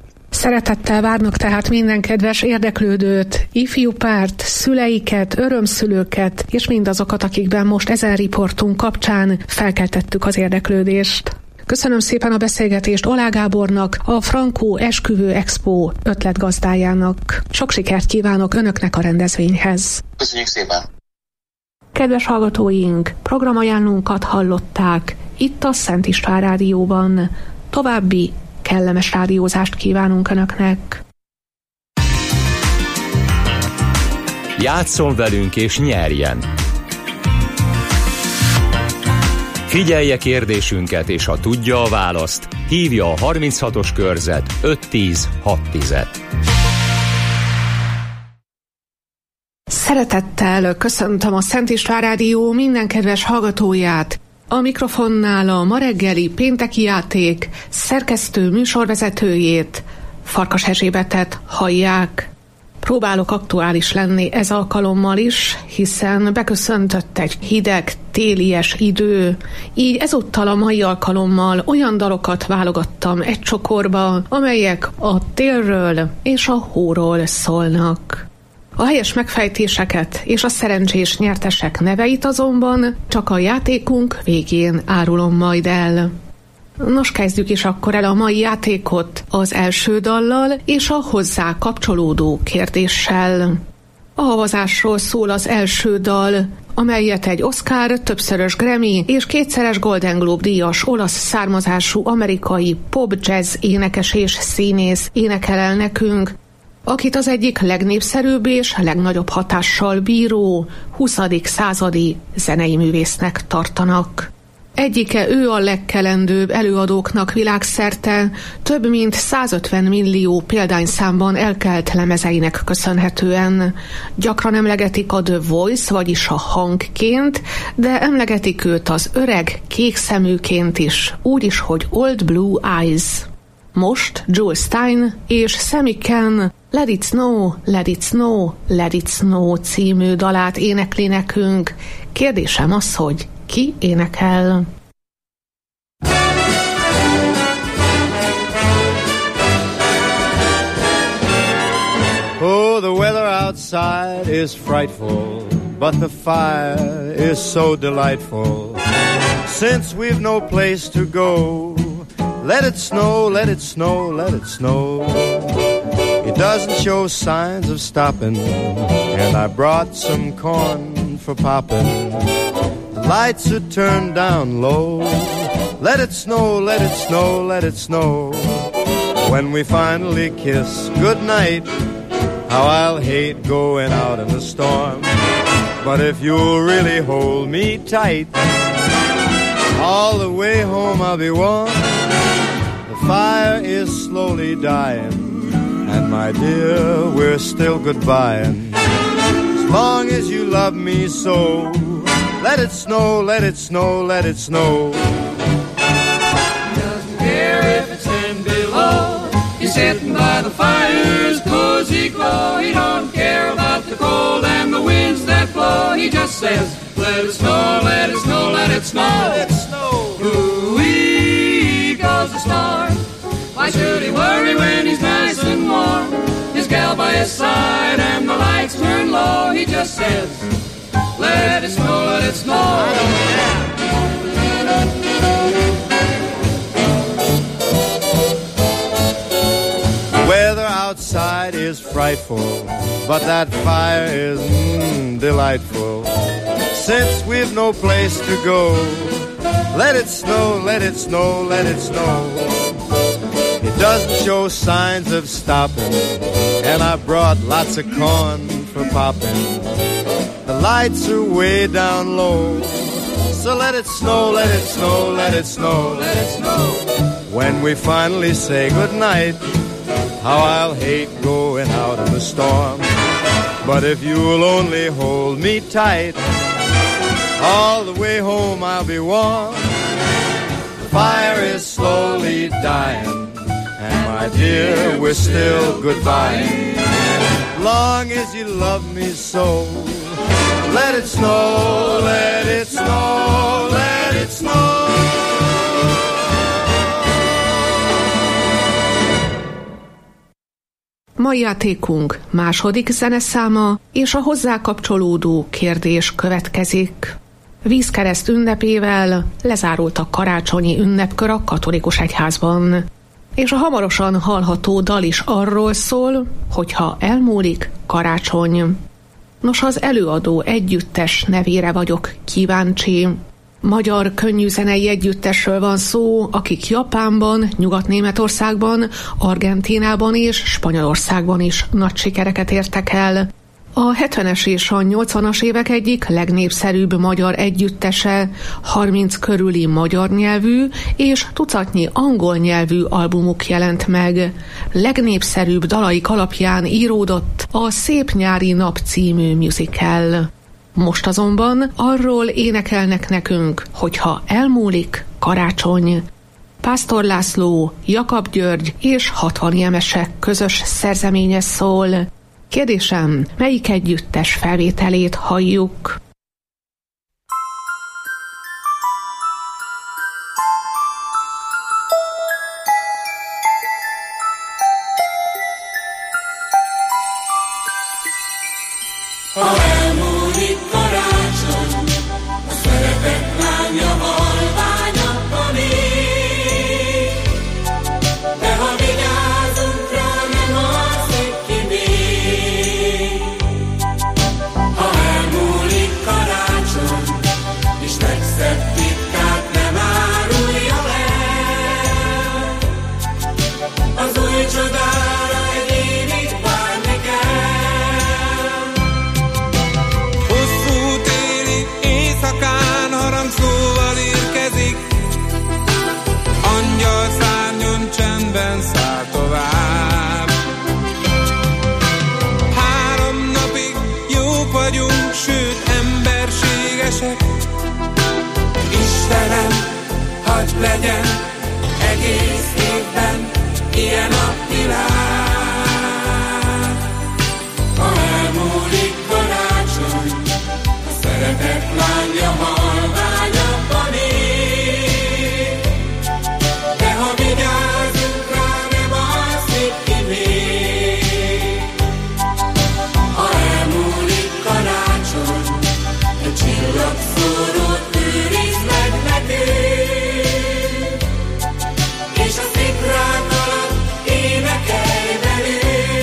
Szeretettel várnak tehát minden kedves érdeklődőt, ifjúpárt, szüleiket, örömszülőket, és mindazokat, akikben most ezen riportunk kapcsán felkeltettük az érdeklődést. Köszönöm szépen a beszélgetést Olá Gábornak, a Frankó Esküvő Expo ötletgazdájának. Sok sikert kívánok Önöknek a rendezvényhez. Köszönjük szépen! Kedves hallgatóink, programajánlónkat hallották itt a Szent István Rádióban. További kellemes rádiózást kívánunk Önöknek. Játsszon velünk és nyerjen! Figyelje kérdésünket, és ha tudja a választ, hívja a harminchatos körzet öt tíz hat tíz. Szeretettel köszöntöm a Szent István Rádió minden kedves hallgatóját. A mikrofonnál a ma reggeli pénteki játék szerkesztő műsorvezetőjét, Farkas Erzsébetet hallják. Próbálok aktuális lenni ez alkalommal is, hiszen beköszöntött egy hideg, télies idő, így ezúttal a mai alkalommal olyan dalokat válogattam egy csokorba, amelyek a télről és a hóról szólnak. A helyes megfejtéseket és a szerencsés nyertesek neveit azonban csak a játékunk végén árulom majd el. Nos, kezdjük is akkor el a mai játékot az első dallal és a hozzá kapcsolódó kérdéssel. A havazásról szól az első dal, amelyet egy Oscar, többszörös Grammy és kétszeres Golden Globe díjas olasz származású amerikai pop-jazz énekes és színész énekel el nekünk, akit az egyik legnépszerűbb és legnagyobb hatással bíró huszadik századi zenei művésznek tartanak. Egyike ő a legkelendőbb előadóknak világszerte, több mint százötven millió példányszámban elkelt lemezeinek köszönhetően. Gyakran emlegetik a The Voice, vagyis a hangként, de emlegetik őt az öreg kék szeműként is, úgy is, hogy Old Blue Eyes. Most Jules Stein és Sammy Ken Let It Snow, Let It Snow, Let It Snow című dalát énekli nekünk. Kérdésem az, hogy ki énekel? Oh, the weather outside is frightful, but the fire is so delightful. Since we've no place to go, let it snow, let it snow, let it snow. It doesn't show signs of stopping, and I brought some corn for popping. The lights are turned down low. Let it snow, let it snow, let it snow. When we finally kiss goodnight, how I'll hate going out in the storm. But if you'll really hold me tight, all the way home I'll be warm. The fire is slowly dying, and my dear, we're still goodbying. As long as you love me so, let it snow, let it snow, let it snow. He doesn't care if it's ten below. He's sitting by the fire's cozy glow. He don't care about the cold and the winds that blow. He just says, let it snow, let it snow, let it snow. Let it snow. Ooh-wee goes the storm. Why should he worry when he's nice and warm? His gal by his side and the lights turn low. He just says, let it snow, let it snow. The weather outside is frightful, but that fire is mm, delightful. Since we've no place to go, let it snow, let it snow, let it snow. It doesn't show signs of stopping, and I brought lots of corn for popping. The lights are way down low, so let it snow, let it snow, let it snow, let it snow. When we finally say goodnight, how I'll hate going out in the storm. But if you'll only hold me tight, all the way home I'll be warm. The fire is slowly dying, and my dear, we're still goodbye. Long as you love me so, let it snow, let it snow, let it snow. Mai játékunk második zeneszáma és a hozzá kapcsolódó kérdés következik. Vízkereszt ünnepével lezárult a karácsonyi ünnepkör a katolikus egyházban, és a hamarosan hallható dal is arról szól, hogyha elmúlik karácsony. Nos, az előadó együttes nevére vagyok kíváncsi. Magyar könnyűzenei együttesről van szó, akik Japánban, Nyugat-Németországban, Argentínában és Spanyolországban is nagy sikereket értek el. A hetvenes és a nyolcvanas évek egyik legnépszerűbb magyar együttese, harminc körüli magyar nyelvű és tucatnyi angol nyelvű albumuk jelent meg. Legnépszerűbb dalaik alapján íródott a Szép nyári nap című musical. Most azonban arról énekelnek nekünk, hogyha elmúlik karácsony. Pásztor László, Jakab György és hatvan Jemesek közös szerzeménye szól. Kérdésem, melyik együttes felvételét halljuk? Ha elmúlik karácsony, a szeretet lángja halványabb még, de ha vigyázunk rá, nem alszik ki még. Ha elmúlik karácsony, és legszebb titkát nem árulja el, az új csodára egy évig várni kell. Éjszakán harangszóval érkezik, angyal szárnyon csendben száll tovább. Három napig jók vagyunk, sőt emberségesek. Istenem, hadd legyen egész évben ilyen a világ. Ha elmúlik karácsony, szeretet lángja halványabb még, de ha vigyázunk rá, nem alszik ki még. Ha elmúlik karácsony, egy csillagszórót őriz meg nekünk, és a szikrák alatt énekelj velünk.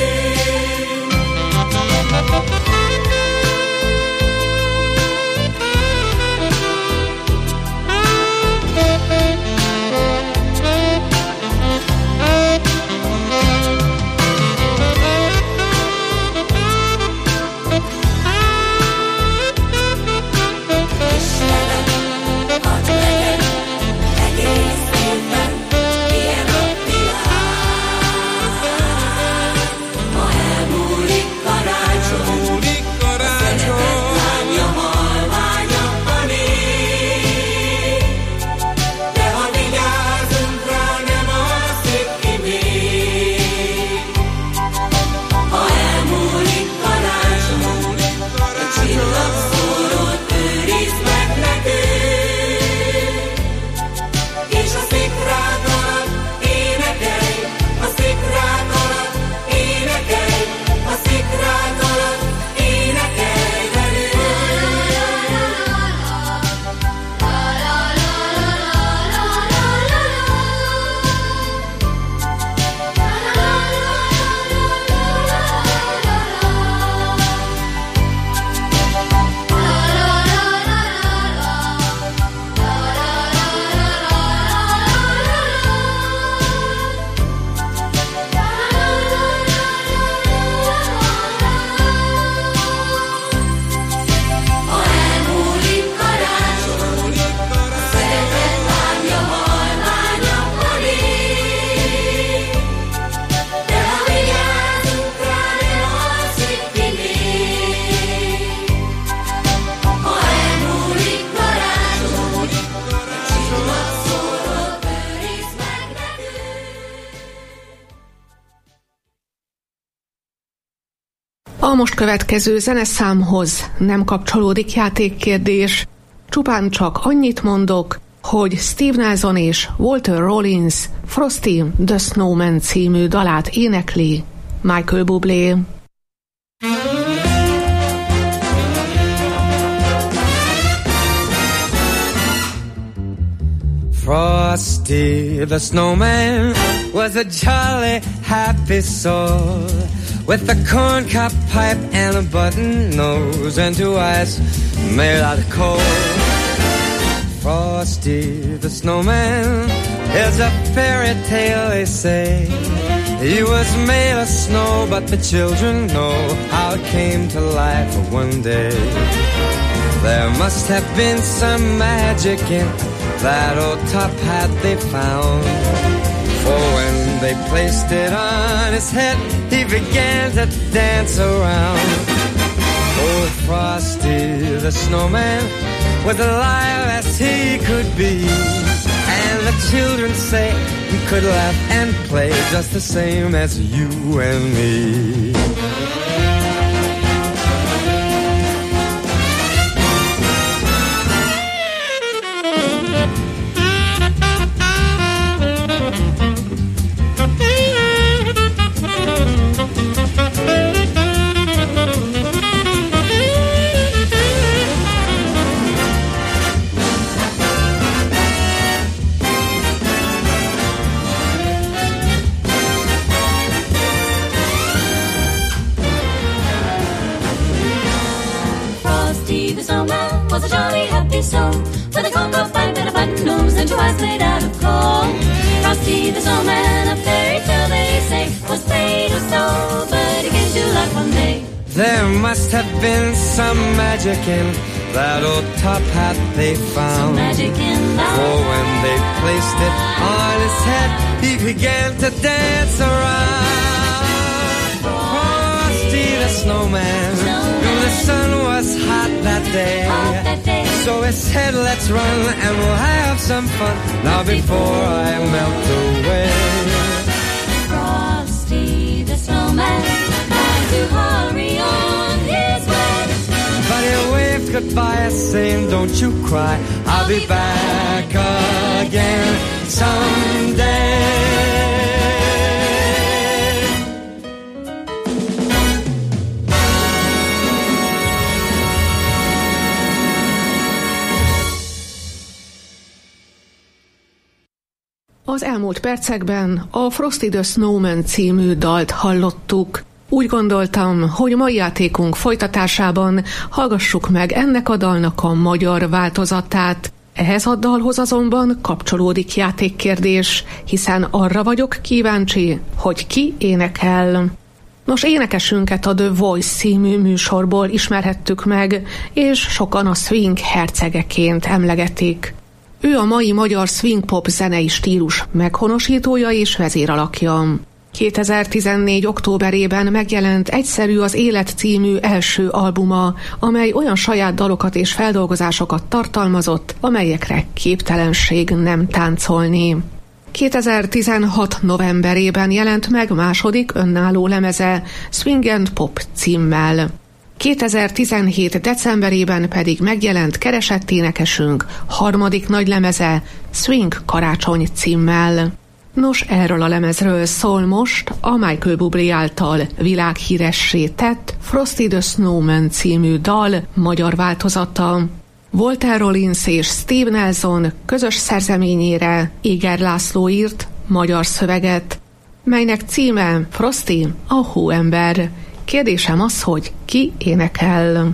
A most következő zeneszámhoz nem kapcsolódik játékkérdés. Csupán csak annyit mondok, hogy Steve Nelson és Walter Rollins Frosty the Snowman című dalát énekli Michael Bublé. Frosty the snowman was a jolly, happy soul with a corncob pipe and a button nose and two eyes made out of coal. Frosty the snowman is a fairy tale, they say. He was made of snow, but the children know how it came to life one day. There must have been some magic in that old top hat they found, for when they placed it on his head, he began to dance around. Old Frosty the snowman was alive as he could be, and the children say he could laugh and play just the same as you and me. Was a jolly happy soul with a corncob pipe and a button nose and two eyes made out of coal. Frosty the snowman, a fairy tale they say, was made of snow, but he came to life one day. There must have been some magic in that old top hat they found. Some magic in that. For when they placed it on his head, he began to dance around. Frosty the snowman, snowman. The sun was hot that day. Hot that day. So he said, let's run and we'll have some fun now before I melt away. Frosty the snowman had to hurry on his way, but he waved goodbye saying, don't you cry, I'll, I'll be, be back, back again someday. Az elmúlt percekben a Frosty the Snowman című dalt hallottuk. Úgy gondoltam, hogy mai játékunk folytatásában hallgassuk meg ennek a dalnak a magyar változatát. Ehhez a dalhoz azonban kapcsolódik játékkérdés, hiszen arra vagyok kíváncsi, hogy ki énekel. Nos, énekesünket a The Voice című műsorból ismerhettük meg, és sokan a swing hercegeként emlegetik. Ő a mai magyar swing-pop zenei stílus meghonosítója és vezéralakja. kétezer-tizennégy októberében megjelent Egyszerű az élet című első albuma, amely olyan saját dalokat és feldolgozásokat tartalmazott, amelyekre képtelenség nem táncolni. kétezer-tizenhat novemberében jelent meg második önálló lemeze Swing and Pop címmel. kétezer-tizenhét decemberében pedig megjelent keresett énekesünk harmadik nagylemeze Swing Karácsony címmel. Nos, erről a lemezről szól most a Michael Bublé által világhíressé tett Frosty the Snowman című dal magyar változata. Walter Rollins és Steve Nelson közös szerzeményére Éger László írt magyar szöveget, melynek címe Frosty a hóember. Kérdésem az, hogy ki énekel.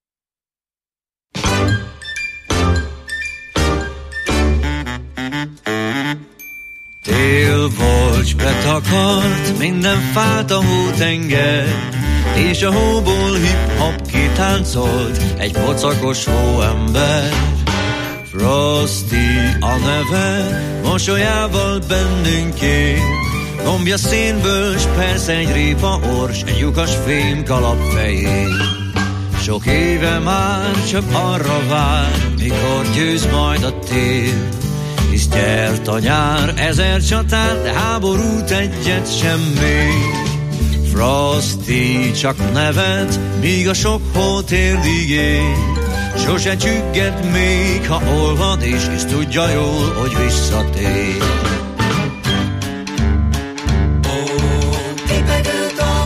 Tél volt, s betakart minden fát a hótenger, és a hóból hip-hop kitáncolt egy pocakos hóember. Frosty a neve, mosolyával bennünk él, gombja szénből, s persze egy répa ors, egy lyukas fém kalap fején. Sok éve már csak arra vár, mikor győz majd a tél, hisz gyert a nyár ezer csatát, de háborút egyet sem mér. Frosty csak nevet, míg a sok hó térdig él, sose csügged még, ha olvad is, és tudja jól, hogy visszatér. Tipegőt a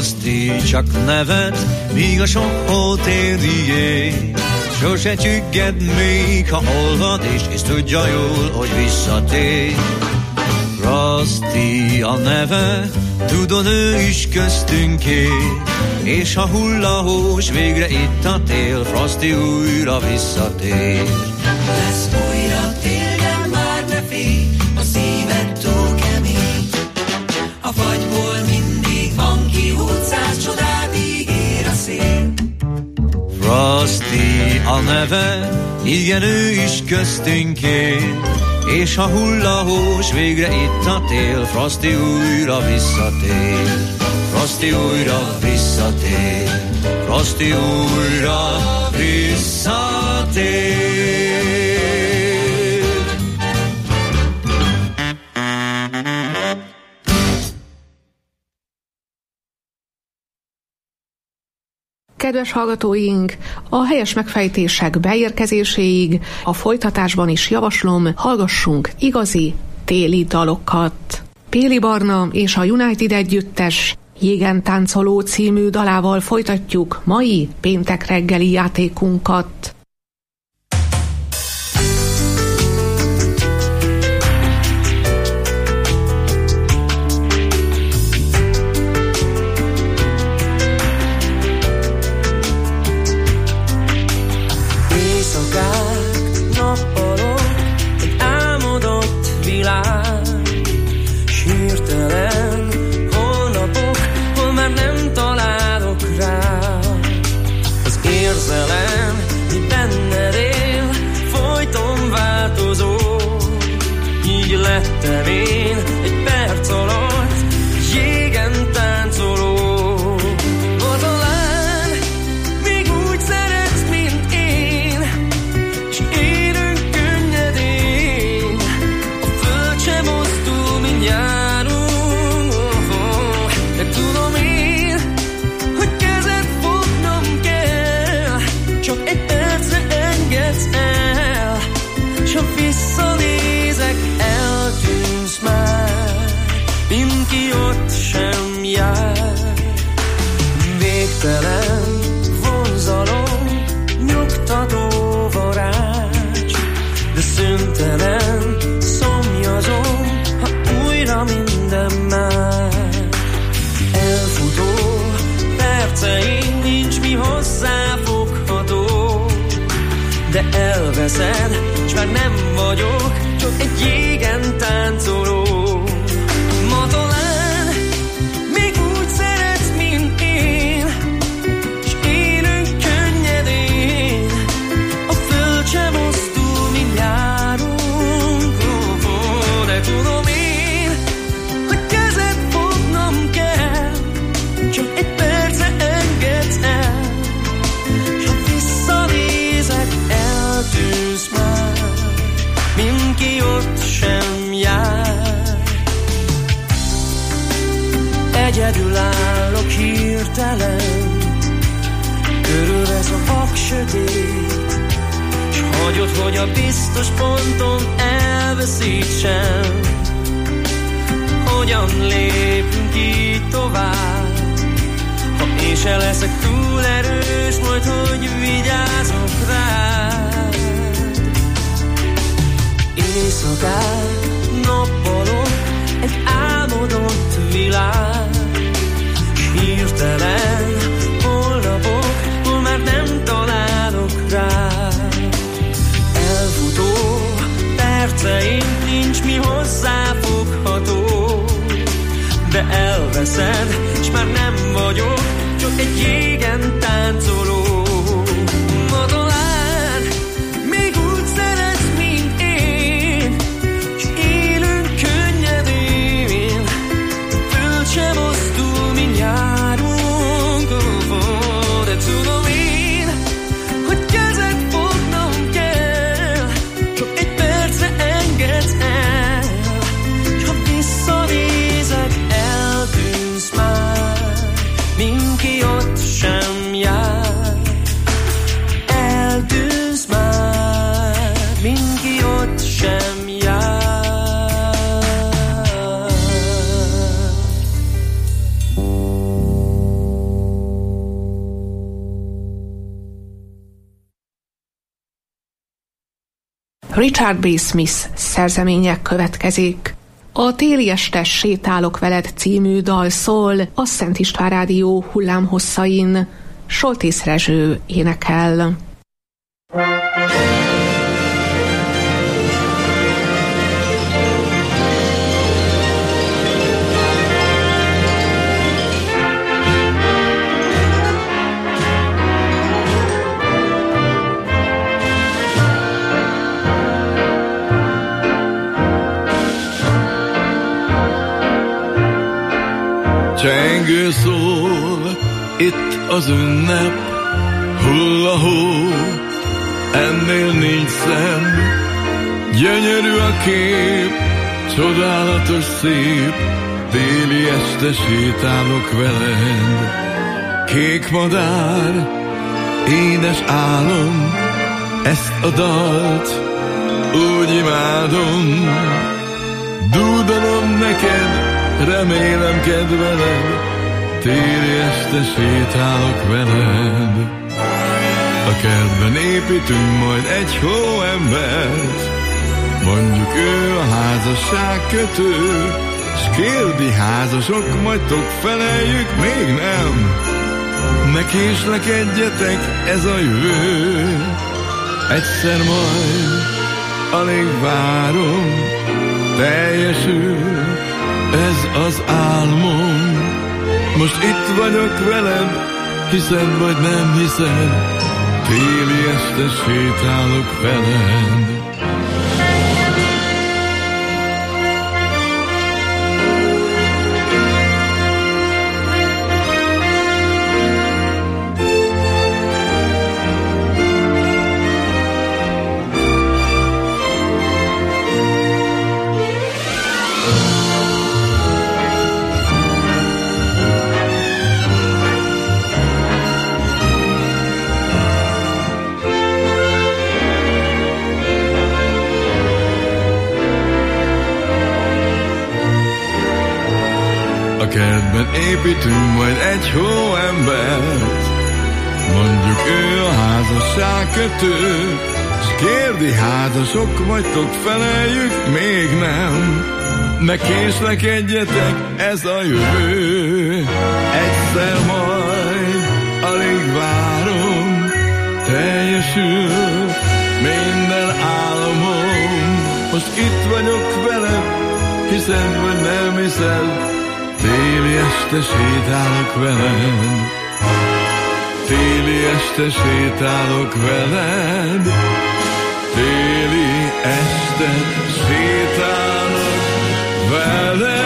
Frosty csak nevet, míg a sok hót éri ég. Sose csügged még, ha olvad, és, és tudja jól, hogy visszatér. Frosty a neve, tudod, ő is köztünk él, és ha hullahós végre itt a tél, Frosty újra visszatér. Lesz újra tél, de már ne félj, a szíved túl kemény. A fagyból mindig van kiút, száz csodát ígér a szél. Frosty a neve, igen, ő is köztünk él, és ha hullahós végre itt a tél, Frosty újra visszatér. Frosty újra visszatér. Frosty újra visszatér. Kedves hallgatóink, a helyes megfejtések beérkezéséig a folytatásban is javaslom, hallgassunk igazi téli dalokat. Péli Barna és a United együttes Jégen táncoló című dalával folytatjuk mai péntek reggeli játékunkat. Lettem én egy perc alatt jégen táncoló. Ma talán még úgy szeretsz, mint én, s élünk könnyedén. A föld sem mozdul, mint járunk. De tudom én, hogy kezed fognom kell, csak egy percre engedsz el, s ha visszanézek el, ki ott sem jár. Végtelen vonzalom, nyugtató varázs, de szüntelen szomjazom, ha újra minden már. Elfutó perceim, nincs mi hozzáfogható, de elveszed, s már nem vagyok, csak egy jégen táncoló. Ma talán még úgy szeretsz, mint én, s élünk könnyedén. A föld sem mozdul, mint járunk. De tudom én, hogy kezed fognom kell, csak egy percre engedsz el, s ha visszanézek, eltűnsz már, mint ki ott sem jár. Egyedül állok hirtelen, körülvesz a vak sötét, s hagyod, hogy a biztos ponton elveszítsem. Hogyan lépünk így tovább, ha én se leszek túl erős, majd hogy vigyázok rád. Éjszakát nappalok, egy álmodott világ, hirtelen holnapok, hol már nem találok rá. Elfutó perceim, nincs mi hozzáfogható, de elveszed, s már nem vagyok, csak egy jégen táncoló. Ma talán még úgy szeretsz, mint én, s élünk könnyedén. A föld sem mozdul, mint járunk, de tudom én, hogy kezed fognom kell, csak egy percre engedsz el, s ha visszanézek, eltűnsz már, mint ki ott sem jár. Eltűnsz már, mint ki ott sem jár. Richard B. Smith szerzeménye következik. A Téli este sétálok veled című dal szól a Szent István Rádió hullámhosszain. Soltész Rezső énekel. Csengő szól, itt az ünnep, hulla-hó, ennél nincs szebb. Gyönyörű a kép, csodálatos szép, téli este sétálok veled. Kék madár, édes álom, ezt a dalt úgy imádom. Dúdolom neked, remélem kedveled, téli este sétálok veled. A kertben építünk majd egy hóembert, mondjuk ő a házasság kötő, s kérdi házasok vagytok, feleljük, még nem. Ne késlekedjetek, ez a jövő, egyszer majd, alig várom, teljesül ez az álmom. Most itt vagyok veled, hiszed vagy nem hiszed, téli este sétálok veled. A kertben építünk majd egy hóembert, mondjuk ő a házasság kötő, s kérdi házasok vagytok, feleljük, még nem. Ne késlekedjetek, ez a jövő, egyszer majd, alig várom, teljesül minden álmom. Most itt vagyok veled, hiszed vagy nem hiszed, téli este sétálok veled, téli este sétálok veled, téli este sétálok veled.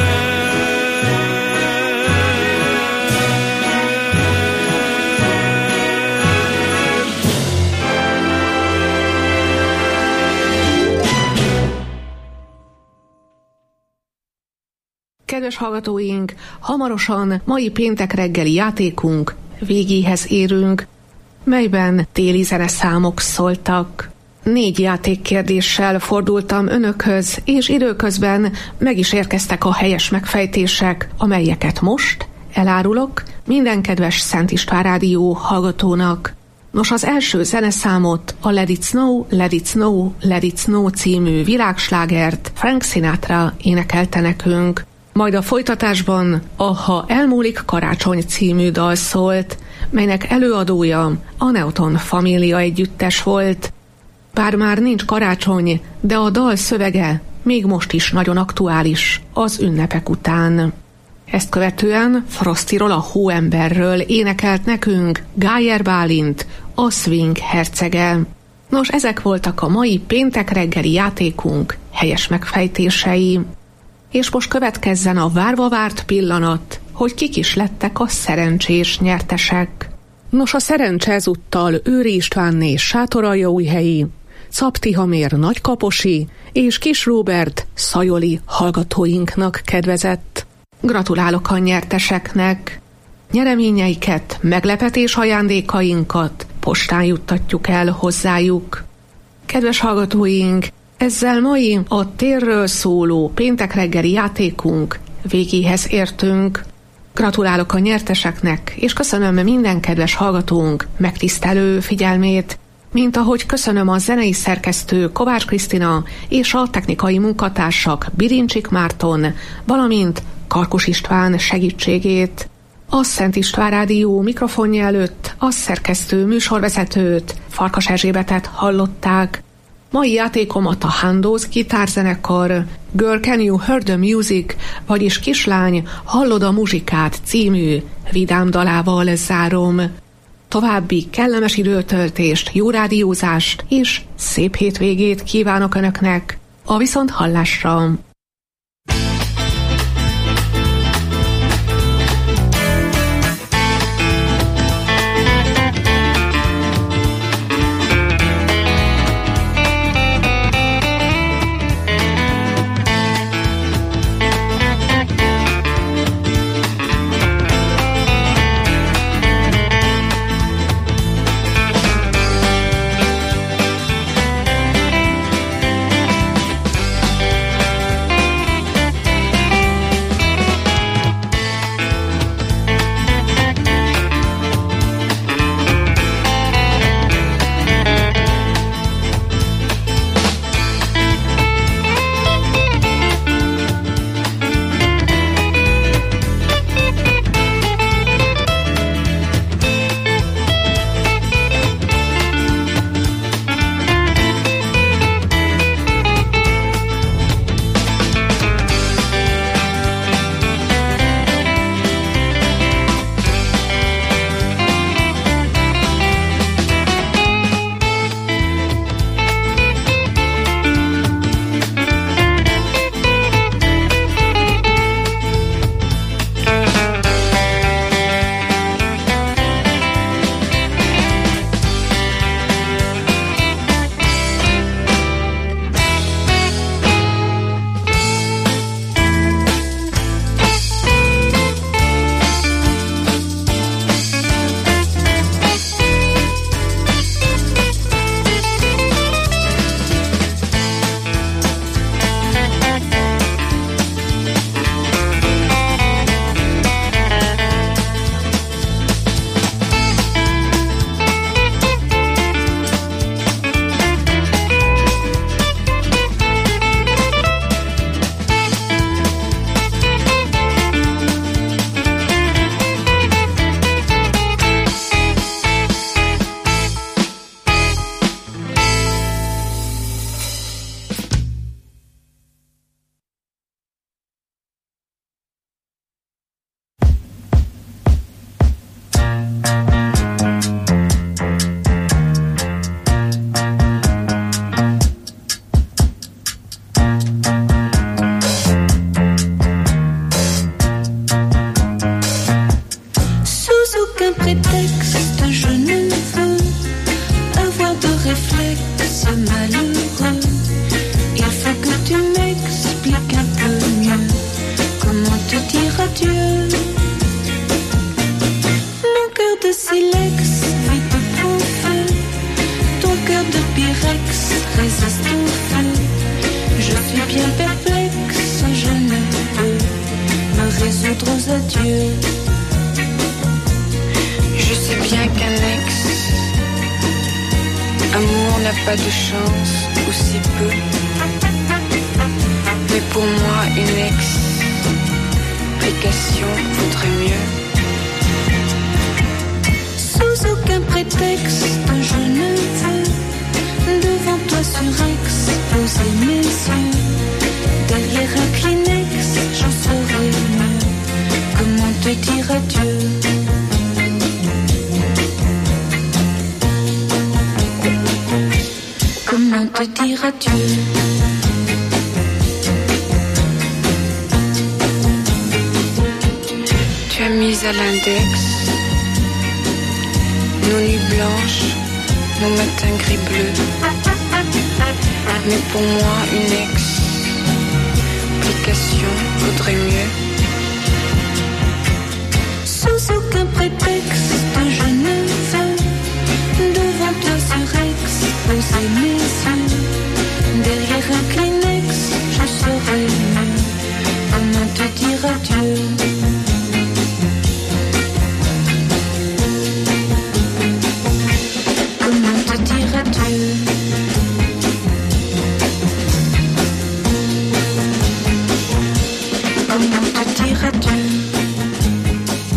Kedves hallgatóink, hamarosan mai péntek reggeli játékunk végéhez érünk, melyben téli zeneszámok szóltak. Négy játékkérdéssel fordultam önökhöz, és időközben meg is érkeztek a helyes megfejtések, amelyeket most elárulok minden kedves Szent István Rádió hallgatónak. Nos, az első zeneszámot, a Let It Snow, Let It Snow, Let It Snow című világslágert Frank Sinatra énekelte nekünk. Majd a folytatásban a Ha elmúlik karácsony című dal szólt, melynek előadója a Neoton Família együttes volt. Bár már nincs karácsony, de a dal szövege még most is nagyon aktuális az ünnepek után. Ezt követően Frostyról, a Hóemberről énekelt nekünk Gájer Bálint, a swing hercege. Nos, ezek voltak a mai péntek reggeli játékunk helyes megfejtései. És most következzen a várva várt pillanat, hogy kik is lettek a szerencsés nyertesek. Nos, a szerencse ezúttal Őri Istvánné Sátoraljaújhelyi, Czapti Hamér Nagykaposi és Kis Róbert szajoli hallgatóinknak kedvezett. Gratulálok a nyerteseknek! Nyereményeiket, meglepetés ajándékainkat postán juttatjuk el hozzájuk. Kedves hallgatóink, ezzel mai a térről szóló péntek reggeli játékunk végéhez értünk. Gratulálok a nyerteseknek, és köszönöm minden kedves hallgatónk megtisztelő figyelmét. mint ahogy köszönöm a zenei szerkesztő Kovács Krisztina és a technikai munkatársak Birincsik Márton, valamint Karkus István segítségét. A Szent István Rádió mikrofonja előtt a szerkesztő műsorvezetőt, Farkas Erzsébetet hallották. Mai játékomat a Handos gitárzenekar Girl Can You Hear the Music, vagyis Kislány, hallod a muzsikát című vidám dalával zárom. További kellemes időtöltést, jó rádiózást és szép hétvégét kívánok Önöknek. A viszonthallásra! Mais pour moi, une explication vaudrait mieux.